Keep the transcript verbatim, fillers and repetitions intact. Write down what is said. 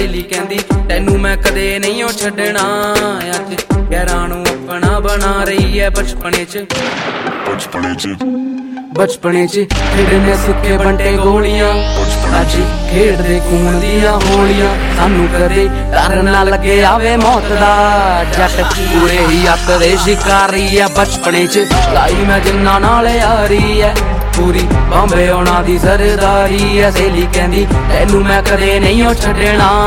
ਸਹੇਲੀ ਕਹਿੰਦੀ ਤੈਨੂੰ ਮੈਂ ਕਦੇ ਨਹੀਂ ਓ ਛੱਡਣਾ। ਅੱਜ ਪਿਆਰਾਂ ਨੂੰ ਆਪਣਾ ਬਣਾ ਰਹੀ ਐ ਬਚਪਨੇ ਚ ਬਚਪਨੇ ਚ ਬਚਪਨੇ ਚ ਖੇਡਣੇ ਸਿੱਕੇ ਬੰਟੇ ਗੋਲੀਆਂ। ਅੱਜ ਖੇਡਦੇ ਖੂਨ ਦੀਆਂ ਹੋਲੀਆਂ। ਸਾਨੂੰ ਕਦੇ ਡਰ ਨਾ ਲੱਗੇ ਆਵੇ ਮੌਤ ਦਾ। ਜੱਟ ਪੂਰੇ ਹੀ ਅੱਤ ਦੇ ਸ਼ਿਕਾਰੀ ਐ ਬਚਪਨੇ ਚ ਲਾਈ ਮੈਂ ਜਿੰਨਾ ਨਾਲ ਯਾਰੀ ਐ ਪੂਰੀ ਬੰਬੇ ਉਹਨਾਂ ਦੀ ਸਰਦਾਰੀ ਐ। ਸਹੇਲੀ ਕਹਿੰਦੀ ਤੈਨੂੰ ਮੈਂ ਕਦੇ ਨਹੀਂ ਓ ਛੱਡਣਾ।